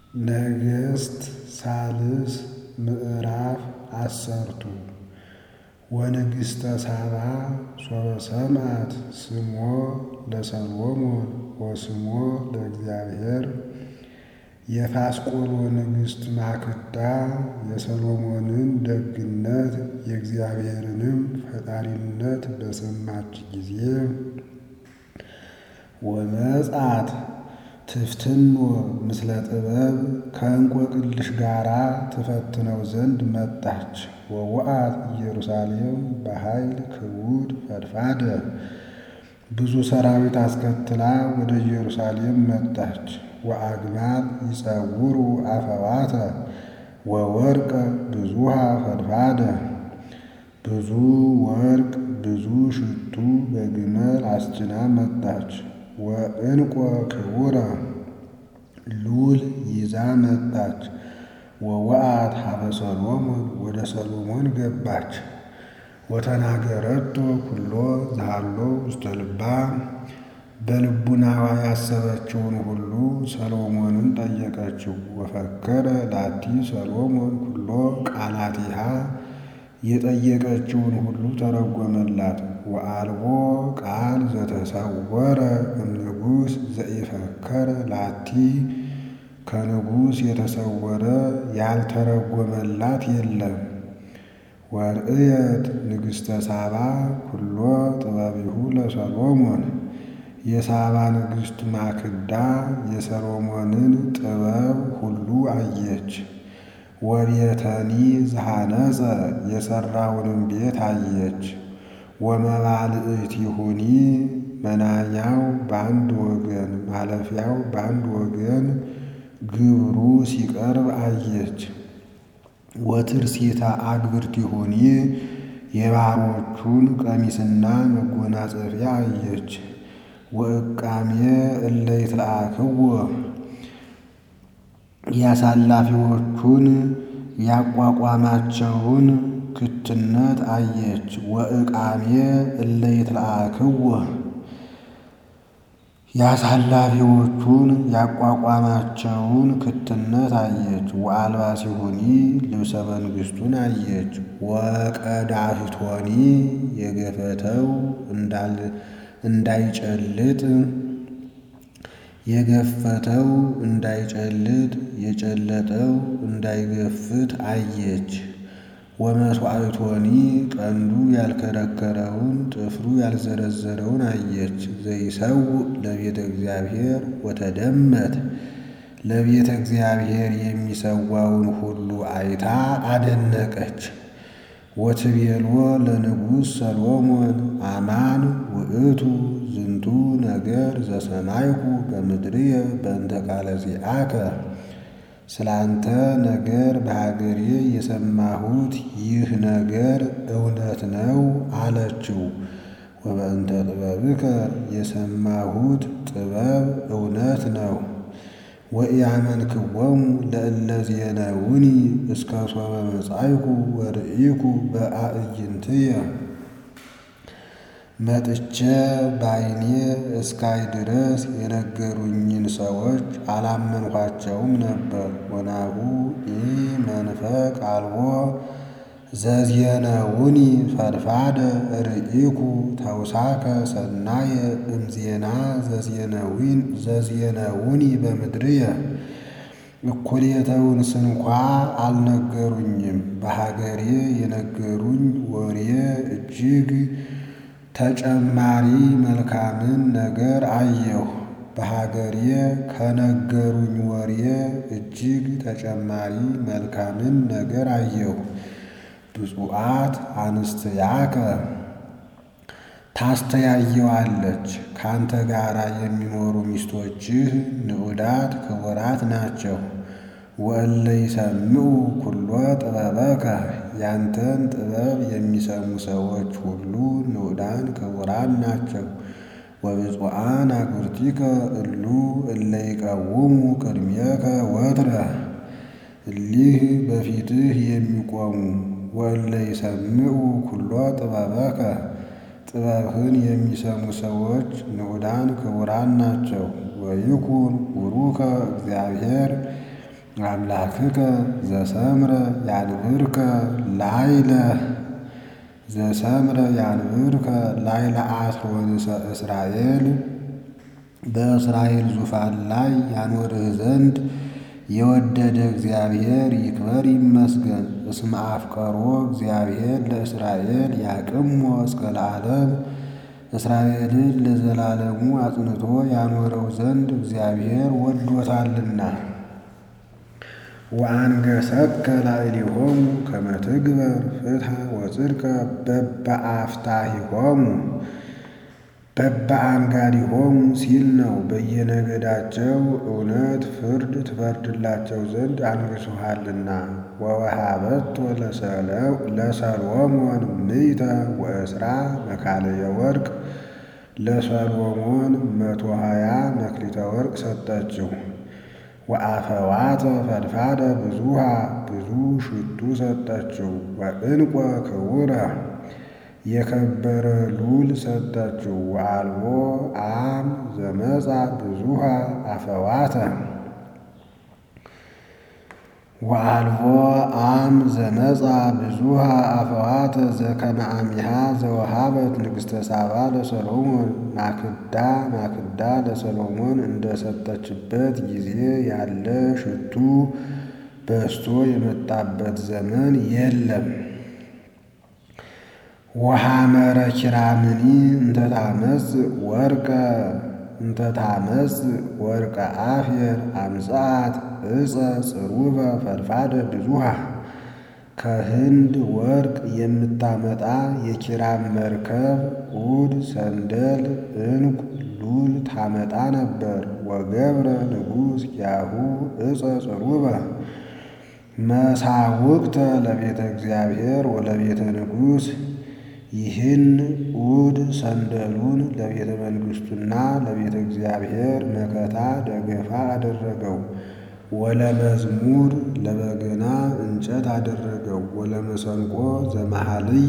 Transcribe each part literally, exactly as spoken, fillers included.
ነገሥት ሳልስ ምዕራፍ አሰርቱ ወንግሥተ ሳባ ሶበ ሰምዓት ስሞ ለሰሎሞን ወስሞ ለእግዚአብሔር። የፋስቆሎ ንግሥት ማክዳ የሰሎሞንን ደግነት የእግዚአብሔርንም ፈጣሪነት በሰማች ጊዜ ወመጻት ትፍትኖ ምስለ ጥበብ ከእንቆቅልሽ ጋራ ትፈትነው ዘንድ መጣች። ወወአት ኢየሩሳሌም በኃይል ክቡድ ፈድፋደ ብዙ ሰራዊት አስከትላ ወደ ኢየሩሳሌም መጣች። ወአግማል ይጸውሩ አፈዋተ ወወርቀ ብዙሃ ፈድፋደ ብዙ ወርቅ ብዙ ሽቱ በግመል አስጭና መጣች። ወዕንቆ ክቡረ ሉል ይዛ መጣች። ወወአት ሀበ ሰሎሞን ወደ ሰሎሞን ገባች። ወተናገረቶ ኩሎ ዘሃሎ ውስተ ልባ በልቡናዋ ያሰበችውን ሁሉ ሰሎሞንን ጠየቀችው። ወፈከረ ላቲ ሰሎሞን ኩሎ ቃላቲሃ የጠየቀችውን ሁሉ ተረጎመላት። ወአልቦ ቃል ዘተሰወረ እምንጉሥ ዘኢፈከረ ላቲ ከንጉሥ የተሰወረ ያልተረጎመላት የለም። ወርእየት ንግሥተ ሳባ ኩሎ ጥበቢሁ ለሰሎሞን የሳባ ንግሥት ማክዳ የሰሎሞንን ጥበብ ሁሉ አየች። ወቤተኒ ዘሐነጸ የሠራውንም ቤት አየች። ወመባልዕቲሁኒ መናኛው በአንድ ወገን ማለፊያው በአንድ ወገን ግብሩ ሲቀርብ አየች። ወትርሲታ አግብርቲሁኒ የባሮቹን ቀሚስና መጎናጸፊያ አየች። ወዕቃሜ እለ ይትለአክዎ የአሳላፊዎቹን ያቋቋማቸውን ክትነት አየች። ወዕቃሜ እለ ይትለአክዎ የአሳላፊዎቹን ያቋቋማቸውን ክትነት አየች። ወአልባሲሁኒ ልብሰ መንግሥቱን አየች። ወቀዳህቶኒ የገፈተው እንዳይጨልጥ የገፈተው እንዳይጨልጥ የጨለጠው እንዳይገፍት አየች። ወመሥዋዕቶኒ ቀንዱ ያልከረከረውን ጥፍሩ ያልዘረዘረውን አየች። ዘይሰውእ ለቤተ እግዚአብሔር ወተደመት ለቤተ እግዚአብሔር የሚሰዋውን ሁሉ አይታ አደነቀች። ወትቤሎ ለንጉሥ ሰሎሞን አማን ውእቱ ዝንቱ ነገር ዘሰማይኩ በምድርየ በእንተ ቃለ ዚአከ ስላንተ ነገር በሀገሬ የሰማሁት ይህ ነገር እውነት ነው አለችው። ወበእንተ ጥበብከ የሰማሁት ጥበብ እውነት ነው። ወኢያመንክዎሙ ለእለ ዜነውኒ እስከ ሶበ መጻእኩ ወርኢኩ በአዕይንትየ መጥቼ በዓይኔ እስካይ ድረስ የነገሩኝን ሰዎች አላመንኳቸውም ነበር። ወናሁ ኢመንፈቅ አልቦ ዘዜነውኒ ፈድፋደ ርኢኩ ተውሳከ ሰናየ እምዜና ዘዜነውኒ በምድርየ እኩሌተውን ስንኳ አልነገሩኝም። በሀገሬ የነገሩኝ ወሬ እጅግ ተጨማሪ መልካምን ነገር አየሁ። በሀገሬ ከነገሩኝ ወሬ እጅግ ተጨማሪ መልካምን ነገር አየሁ። ብፁዓት አንስትያከ ታስተያየዋለች ካንተ ጋራ የሚኖሩ ሚስቶችህ ንዑዳት ክቡራት ናቸው። ወእለ ይሰምዑ ኩሎ ጥበበከ ያንተን ጥበብ የሚሰሙ ሰዎች ሁሉ ንዑዳን ክቡራን ናቸው። ወብፁዓን አግብርቲከ እሉ እለ ይቀውሙ ቅድሜከ ወትረ እሊህ በፊትህ የሚቆሙ ወእለ ይሰምዑ ኩሎ ጥበበከ ጥበብህን የሚሰሙ ሰዎች ንዑዳን ክቡራን ናቸው። ወይኩን ቡሩከ እግዚአብሔር አምላክከ ዘሰምረ ያንብርከ ላይለ ዘሰምረ ያንብርከ ላይለ አስሮንሰ እስራኤል በእስራኤል ዙፋን ላይ ያኖርህ ዘንድ የወደደ እግዚአብሔር ይክበር ይመስገን። እስመ አፍቀሮ እግዚአብሔር ለእስራኤል ያቅሞ እስከ ለዓለም እስራኤልን ለዘላለሙ አጽንቶ ያኖረው ዘንድ እግዚአብሔር ወዶታልና። ወአንገሰከ ላዕሌሆሙ ከመ ትግበር ፍትሐ ወጽድቀ በበአፍታሂሆሙ በበአንጋዲሆሙ ሲል ነው። በየነገዳቸው እውነት ፍርድ ትፈርድላቸው ዘንድ አንግሶሃልና። ወወሃበቶ ለሰሎሞን ምእተ ወእስራ መካለየ ወርቅ ለሰሎሞን መቶ ሀያ መክሊተ ወርቅ ሰጠችው። ወአፈዋተ ፈድፋደ ብዙሃ ብዙ ሽቱ ሰጠችው። ወዕንቆ ክቡረ የከበረ ሉል ሰጠችው። ወአልቦ አም ዘመጻ ብዙሃ አፈዋተ ወአልቦ አም ዘመጻ ብዙሃ አፈዋተ ዘከመ አሚሃ ዘወሃበት ንግሥተ ሳባ ለሰሎሞን ማክዳ ማክዳ ለሰሎሞን እንደሰጠችበት ጊዜ ያለ ሽቱ በስቶ የመጣበት ዘመን የለም። ወሐመረ ኪራምኒ እንተታመጽ ወርቀ እንተታመጽ ወርቀ አፍየር አምጽአት ዕፀ ጽሩበ ፈድፋደ ብዙሃ ከህንድ ወርቅ የምታመጣ የኪራም መርከብ ዑድ ሰንደል ዕንቁ ሉል ታመጣ ነበር። ወገብረ ንጉሥ ያሁ ዕፀ ጽሩበ መሳውቅተ ለቤተ እግዚአብሔር ወለቤተ ንጉሥ ይህን ዑድ ሰንደሉን ለቤተ መንግሥቱና ለቤተ እግዚአብሔር መከታ ደገፋ አደረገው። ወለመዝሙር ለበገና እንጨት አደረገው። ወለመሰንቆ ዘመሃልይ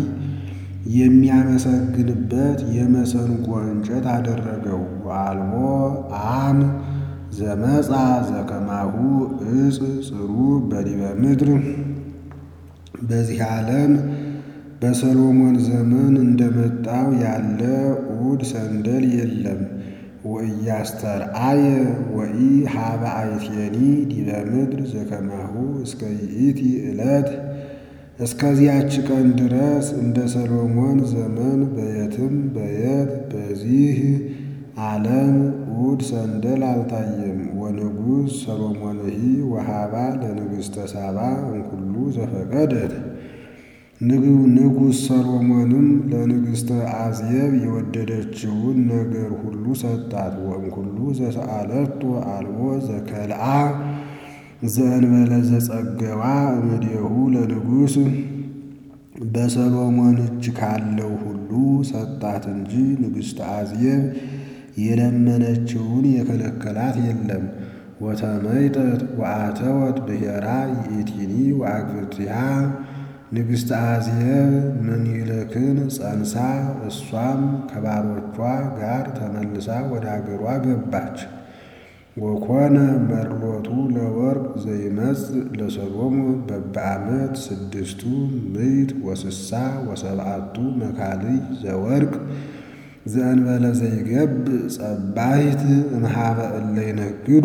የሚያመሰግንበት የመሰንቆ እንጨት አደረገው። ወአልቦ አም ዘመጻ ዘከማሁ ዕፅ ጽሩብ በዲበ ምድር በዚህ ዓለም በሰሎሞን ዘመን እንደመጣው ያለ ዑድ ሰንደል የለም። ወኢያስተርአየ ወኢ ሀበ አይቴኒ ዲበ ምድር ዘከማሁ እስከ ይእቲ ዕለት እስከዚያች ቀን ድረስ እንደ ሰሎሞን ዘመን በየትም በየት በዚህ ዓለም ዑድ ሰንደል አልታየም። ወንጉሥ ሰሎሞንሂ ወሃባ ለንግሥተ ሳባ እንኩሉ ዘፈቀደት ንጉሥ ሰሎሞንም ለንግሥተ አዜብ የወደደችውን ነገር ሁሉ ሰጣት። ወእምኩሉ ዘሰአለቶ አልቦ ዘከልአ ዘእንበለ ዘጸገዋ እምኔሁ ለንጉሥ በሰሎሞን እጅ ካለው ሁሉ ሰጣት እንጂ ንግሥተ አዜብ የለመነችውን የከለከላት የለም። ወተመይጠት ወአተወት ብሔራ ይእቲኒ ወአግብርቲሃ ንግሥተ አዜብ ምኒልክን ጸንሳ እሷም ከባሮቿ ጋር ተመልሳ ወደ አገሯ ገባች። ወኮነ መርሎቱ ለወርቅ ዘይመጽእ ለሰሎሞን በበዓመት ስድስቱ ምዕት ወስሳ ወሰብዓቱ መካልይ ዘወርቅ ዘእንበለ ዘይገብእ ጸባይት እምኀበ እለ ይነግዱ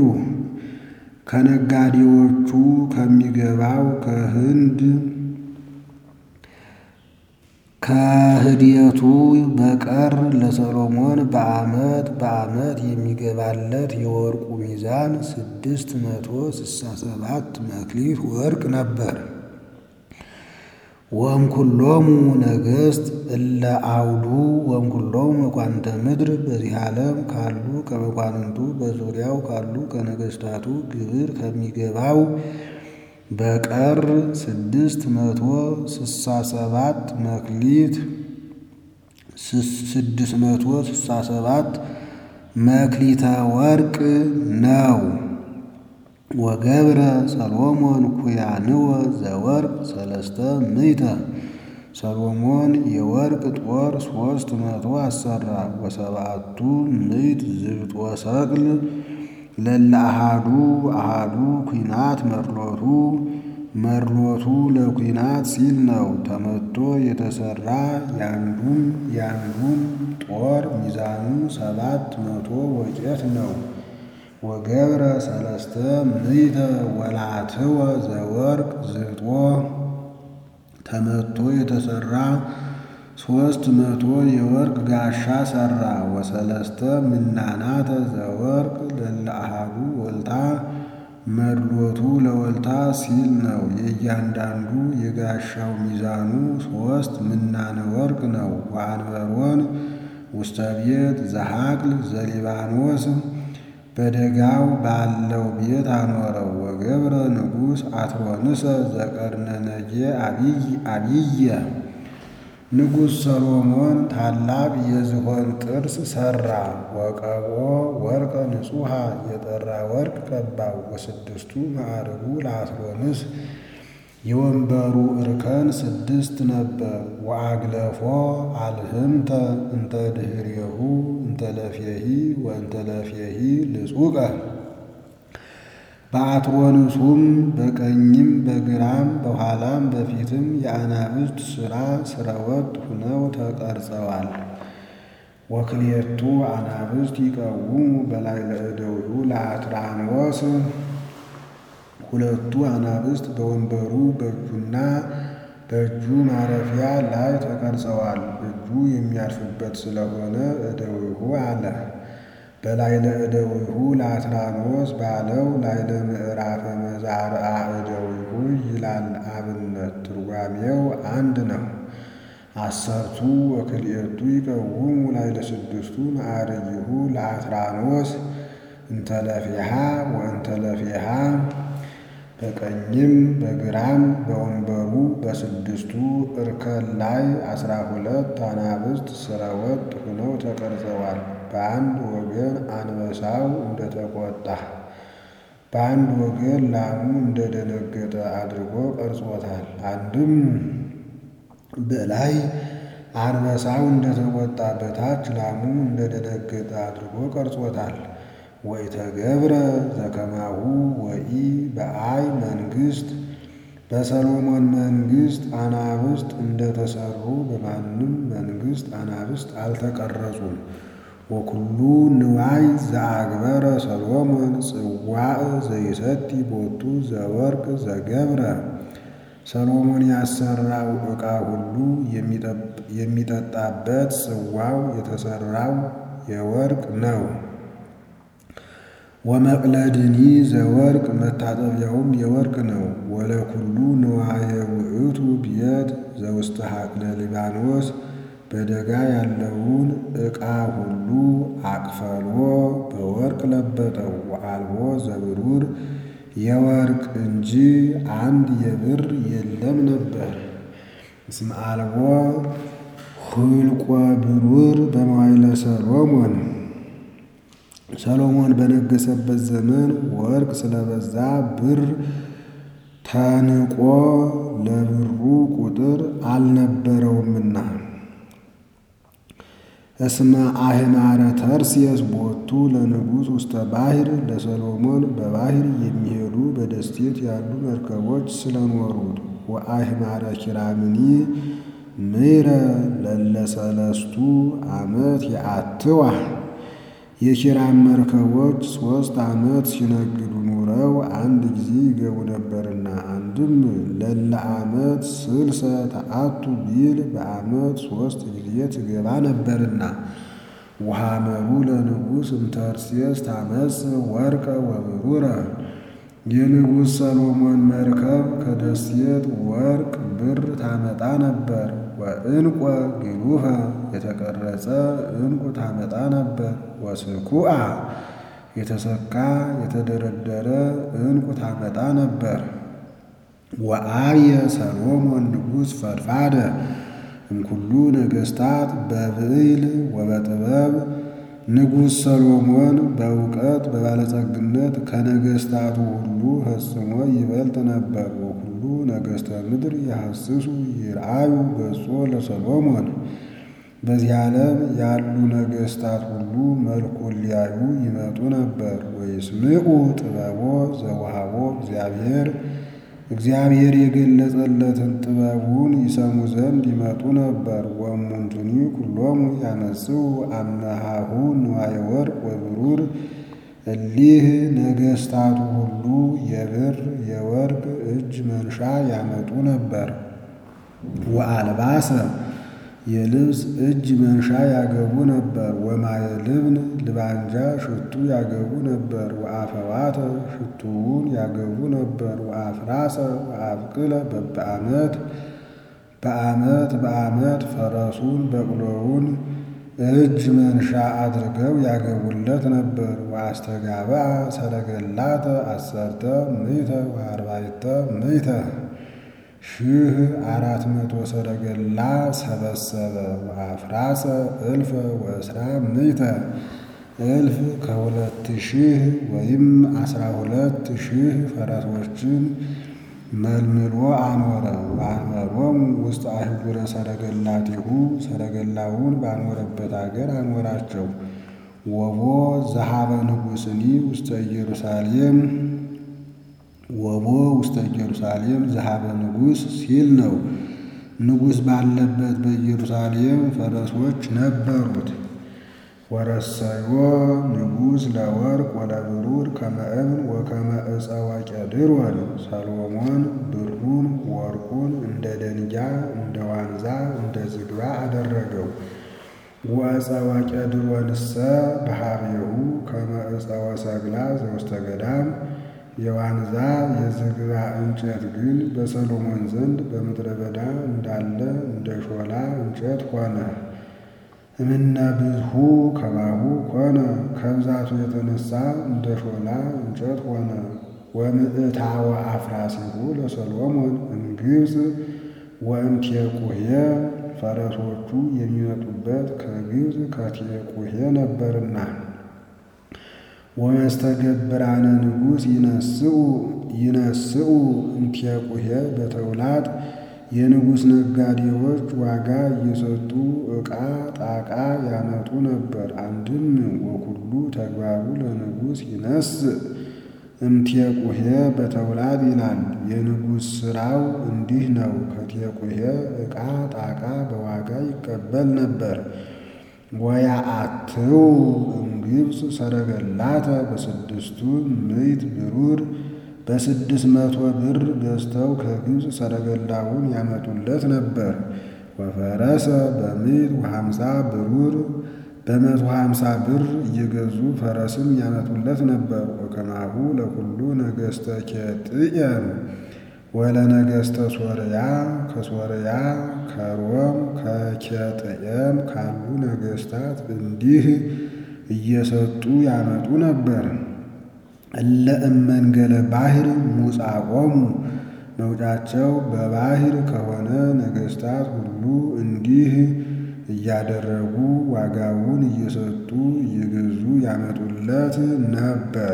ከነጋዴዎቹ ከሚገባው ከህንድ ከህድየቱ በቀር ለሰሎሞን በዓመት በዓመት የሚገባለት የወርቁ ሚዛን ስድስት መቶ ስሳ ሰባት መክሊት ወርቅ ነበር። ወእምኩሎሙ ነገሥት እለ አውዱ ወእምኩሎሙ መኳንንተ ምድር በዚህ ዓለም ካሉ ከመኳንንቱ በዙሪያው ካሉ ከነገሥታቱ ግብር ከሚገባው በቀር ስድስት መቶ ስሳ ሰባት መክሊት ስድስት መቶ ስሳ ሰባት መክሊተ ወርቅ ነው። ወገብረ ሰሎሞን ኩያንወ ዘወርቅ ሰለስተ ምዕተ ሰሎሞን የወርቅ ጦር ሦስት መቶ አሰራ። ወሰብዓቱ ምዕት ዝብጦ ሰቅል ለለ አሃዱ አሃዱ ኩናት መርሎቱ መርሎቱ ለኩናት ሲል ነው። ተመቶ የተሰራ ያንዱም ያንዱም ጦር ሚዛኑ ሰባት መቶ ወቄት ነው። ወገብረ ሰለስተ ምዕተ ወላትወ ዘወርቅ ዝብጦ ተመቶ የተሰራ ሶስት መቶ የወርቅ ጋሻ ሰራ። ወሰለስተ ምናናተ ዘወርቅ ለለ አሃዱ ወልታ መድሎቱ ለወልታ ሲል ነው። የእያንዳንዱ የጋሻው ሚዛኑ ሶስት ምናነ ወርቅ ነው። ወአንበሮን ውስተ ቤት ዘሐቅል ዘሊባኖስ በደጋው ባለው ቤት አኖረው። ወገብረ ንጉሥ አትሮንሰ ዘቀርነነጌ አብይ አብየ ንጉሥ ሰሎሞን ታላቅ የዝሆን ጥርስ ሠራ። ወቀቦ ወርቀ ንጹሐ የጠራ ወርቅ ቀባው። ወስድስቱ ማዕርጉ ለአትሮንስ የወንበሩ እርከን ስድስት ነበር። ወአግለፎ አልህምተ እንተ ድኅሬሁ እንተ ለፌሂ ወእንተ ለፌሂ ልጹቀ በአትሮንሱም በቀኝም በግራም በኋላም በፊትም የአናብስት ሥራ ሥረወጥ ሁነው ተቀርጸዋል። ወክልኤቱ አናብስት ይቀውሙ በላዕለ እደዊሁ ለአትራኖስ ሁለቱ አናብስት በወንበሩ በእጁና በእጁ ማረፊያ ላይ ተቀርጸዋል። እጁ የሚያርፍበት ስለሆነ እደዊሁ አለ። በላዕለ እደዊሁ ለአትራኖስ ባለው ላዕለ ምዕራፈ መዛርአ እደዊሁ ይላል። አብነት ትርጓሜው አንድ ነው። አሰርቱ ወክልኤቱ ይቀውሙ ላዕለ ስድስቱ ማዕርጊሁ ለአትራኖስ እንተ ለፌሃ ወእንተ ለፌሃ በቀኝም በግራም በወንበሩ በስድስቱ እርከን ላይ አስራ ሁለት አናብስት ሥረወጥ ሁነው ተቀርጸዋል። በአንድ ወገን አንበሳው እንደተቆጣ በአንድ ወገን ላሙ እንደደነገጠ አድርጎ ቀርጾታል። አንድም በላይ አንበሳው እንደተቆጣ በታች ላሙ እንደደነገጠ አድርጎ ቀርጾታል። ወኢተገብረ ዘከማሁ ወኢ በአይ መንግሥት በሰሎሞን መንግሥት አናብስት እንደተሰሩ በማንም መንግሥት አናብስት አልተቀረጹም። ወኩሉ ንዋይ ዘአግበረ ሰሎሞን ጽዋዕ ዘይሰቲ ቦቱ ዘወርቅ ዘገብረ ሰሎሞን ያሰራው ዕቃ ሁሉ የሚጠጣበት ጽዋው የተሰራው የወርቅ ነው። ወመቅለድኒ ዘወርቅ መታጠቢያውም የወርቅ ነው። ወለኩሉ ንዋየ ውእቱ ቤት ዘውስተ ሐቅለ ሊባኖስ በደጋ ያለውን ዕቃ ሁሉ አቅፈሎ በወርቅ ለበጠው። ወአልቦ ዘብሩር የወርቅ እንጂ አንድ የብር የለም ነበር። እስመ አልቦ ሁልቆ ብሩር በመዋዕለ ሰሎሞን ሰሎሞን በነገሰበት ዘመን ወርቅ ስለበዛ ብር ተንቆ ለብሩ ቁጥር አልነበረውምና። እስመ አህማረ ተርሴስ ቦቱ ለንጉሥ ውስተ ባሕር ለሰሎሞን በባሕር የሚሄዱ በደሴት ያሉ መርከቦች ስለኖሩት። ወአህማረ ኪራምኒ ምይረ ለለሰለስቱ ዓመት የአትዋ የኪራም መርከቦች ሦስት ዓመት ሲነግዱ ኑረው አንድ ጊዜ ይገቡ ነበርና። አንድም ለለ ዓመት ስልሰ ተአቱ ቢል በዓመት ሦስት ጊዜ ትገባ ነበርና። ወሐመሩ ለንጉሥ እምተርሴስ ታመጽ ወርቀ ወብሩረ የንጉሥ ሰሎሞን መርከብ ከደሴት ወርቅ ብር ታመጣ ነበር። ወዕንቆ ግሉፈ የተቀረጸ ዕንቁ ታመጣ ነበር። ወስኩአ የተሰካ የተደረደረ ዕንቁ ታመጣ ነበር። ወአብየ ሰሎሞን ንጉሥ ፈድፋደ እምኩሉ ነገሥታት በብዕል ወበጥበብ ንጉሥ ሰሎሞን በእውቀት በባለጸግነት ከነገሥታቱ ሁሉ ፈጽሞ ይበልጥ ነበር። ወኩሉ ነገሥተ ምድር የሐስሱ ይርአዩ ገጾ ለሰሎሞን በዚህ ዓለም ያሉ ነገሥታት ሁሉ መልኩን ሊያዩ ይመጡ ነበር። ወይስምዑ ጥበቦ ዘወሃቦ እግዚአብሔር እግዚአብሔር የገለጸለትን ጥበቡን ይሰሙ ዘንድ ይመጡ ነበር። ወእሙንቱኒ ኩሎሙ ያመጽኡ አመሃሁ ንዋየ ወርቅ ወብሩር እሊህ ነገሥታቱ ሁሉ የብር የወርቅ እጅ መንሻ ያመጡ ነበር። ወአልባሰ የልብስ እጅ መንሻ ያገቡ ነበር። ወማየ ልብን ልባንጃ ሽቱ ያገቡ ነበር። ወአፈዋተ ሽቱውን ያገቡ ነበር። ወአፍራሰ ወአብቅለ በበዓመት በዓመት በዓመት ፈረሱን በቅሎውን እጅ መንሻ አድርገው ያገቡለት ነበር። ወአስተጋብአ ሰረገላተ አሰርተ ምዕተ ወአርባዕተ ምዕተ ሺህ አራት መቶ ሰረገላ ሰበሰበ። ወአፍራሰ እልፈ ወእስራ ምዕተ እልፍ ከሁለት ሺህ ወይም አስራ ሁለት ሺህ ፈረሶችን መልምሎ አኖረ። ወአንበሮሙ ውስጥ አህጉረ ሰረገላቲሁ ሰረገላውን ባኖረበት አገር አኖራቸው። ወቦ ዘሃበ ንጉሥኒ ውስተ ኢየሩሳሌም ወቦ ውስተ ኢየሩሳሌም ዘሃበ ንጉሥ ሲል ነው። ንጉሥ ባለበት በኢየሩሳሌም ፈረሶች ነበሩት። ወረሰዮ ንጉሥ ለወርቅ ወለብሩር ከመ እብን ወከመ ዕፀ ወቄድሮን ሰሎሞን ብሩን ወርቁን እንደ ደንጊያ እንደ ዋንዛ እንደ ዝግባ አደረገው። ወዕፀ ወቄድሮንሰ በኀቤሁ ከመ ዕፀ ወሰግላ ዘውስተ ገዳም የዋንዛ የዝግባ እንጨት ግን በሰሎሞን ዘንድ በምድረ በዳ እንዳለ እንደ ሾላ እንጨት ሆነ። እምነ ብዝሑ ከማሁ ኮነ ከብዛቱ የተነሳ እንደ ሾላ እንጨት ሆነ። ወምዕታወ አፍራሲሁ ለሰሎሞን እምግብፅ ወእምቴቁሔ ፈረሶቹ የሚመጡበት ከግብፅ ከቴቁሔ ነበርና። ወመስተገብራነ ንጉሥ ይነስኡ ይነስኡ እምቴቁሔ በተውላጥ የንጉሥ ነጋዴዎች ዋጋ እየሰጡ ዕቃ ጣቃ ያመጡ ነበር። አንድም ወኩሉ ተግባሩ ለንጉሥ ይነስእ እምቴቁሔ በተውላጥ ይላል። የንጉሥ ሥራው እንዲህ ነው። ከቴቁሔ ዕቃ ጣቃ በዋጋ ይቀበል ነበር። ወያአትው እምግብፅ ሰረገላተ በስድስቱ ምዕት ብሩር በስድስት መቶ ብር ገዝተው ከግብፅ ሰረገላውን ያመጡለት ነበር። ወፈረሰ በምዕት ወሃምሳ ብሩር በመቶ ሃምሳ ብር እየገዙ ፈረስም ያመጡለት ነበር። ወከማሁ ለኩሉ ነገሥተ ኬጥየም ወለነገሥተ ሶርያ ከሶርያ ከሮም ከኬጥየም ካሉ ነገሥታት እንዲህ እየሰጡ ያመጡ ነበር። እለ እመንገለ ባሕር ሙጻቆሙ መውጫቸው በባሕር ከሆነ ነገሥታት ሁሉ እንዲህ እያደረጉ ዋጋውን እየሰጡ እየገዙ ያመጡለት ነበር።